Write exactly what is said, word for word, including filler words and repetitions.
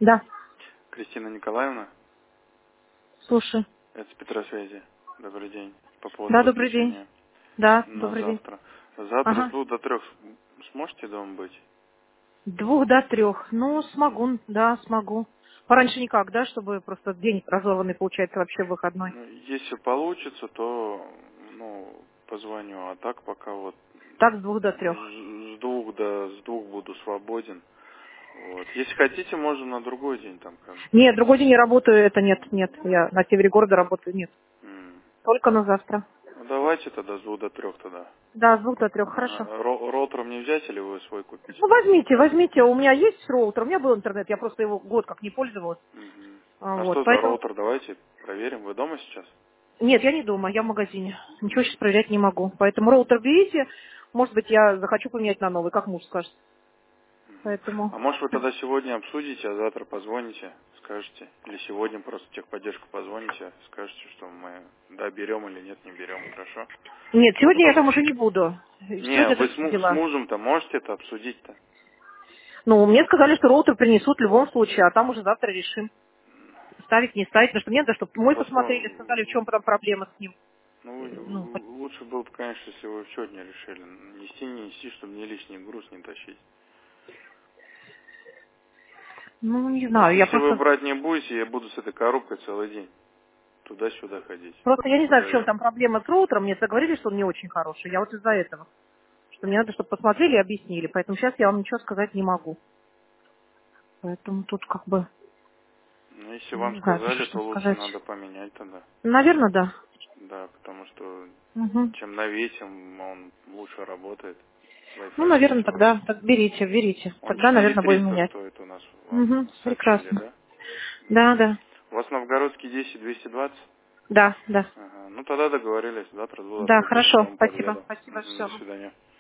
Да. Кристина Николаевна, Слушай. это с Петросвязи. Добрый день. По поводу Да, добрый день. подключения Да, на добрый день. завтра. Завтра с Ага. двух до трех сможете дома быть? Двух до трех. Ну, смогу, да, смогу. Пораньше никак, да, чтобы просто день разорванный получается вообще выходной. Ну, если получится, то ну, позвоню. А так пока вот Так, с двух до трех. с с двух до с двух буду свободен. Вот. Если хотите, можем на другой день там как. Нет, другой день я работаю, это нет, нет. Я на севере города работаю, нет. М. Только на завтра. Ну, давайте тогда с двух до трех тогда. Да, с двух до трех, хорошо. Ага. Ро- роутер мне взять или вы свой купите? Ну, возьмите, возьмите. У меня есть роутер, у меня был интернет, я просто его год как не пользовалась. Мгм. А, А Вот, что за поэтому... роутер? Давайте проверим. Вы дома сейчас? Нет, я не дома, я в магазине. Ничего сейчас М. проверять не могу. Поэтому роутер берите. Может быть, я захочу поменять на новый, как муж скажет. Мгм. Поэтому... А может вы тогда сегодня обсудите, а завтра позвоните, скажете? Или сегодня просто техподдержку позвоните, скажете, что мы да берем или нет, не берем, хорошо? Нет, Вот сегодня я там пос- уже не буду. Не, Сегодня вы с, другие му- с дела. мужем-то можете это обсудить-то? Ну, мне сказали, что роутер принесут в любом случае, а там уже завтра решим. Ставить, не ставить. Потому что мне, да, чтобы мой посмотрели, сказали, в Посмо- чем там проблема с ним. Ну, Ну, л- лучше было бы, конечно, если вы сегодня решили. Нести, не нести, чтобы мне лишний груз не тащить. ну, не То есть, знаю, я если вы просто... брать не будете, я буду с этой коробкой целый день туда-сюда ходить. Просто я не знаю, в чем Вдвоем. там проблема с роутером. Мне говорили, что он не очень хороший. Я вот из-за этого. Что мне надо, чтобы посмотрели и объяснили. Поэтому сейчас я вам ничего сказать не могу. Поэтому тут как бы... Ну, если ну, вам Не знаю даже, сказали, что то лучше сказать. надо поменять тогда. Наверное, да. Да, потому что Угу. чем новее, тем он лучше работает. Ну, Wi-Fi наверное, лучше. тогда так берите, берите. Он Тогда, четыре наверное, будем триста менять. стоит у нас, вам Угу. сообщили, Прекрасно. да? Да, Мгм. да. У вас Новгородский десять двести двадцать? Да, да. Ага. Ну тогда договорились. Завтра с двух до Да, трех буду к хорошо. вам Спасибо. подъеду. Спасибо, Мгм. До все. свидания.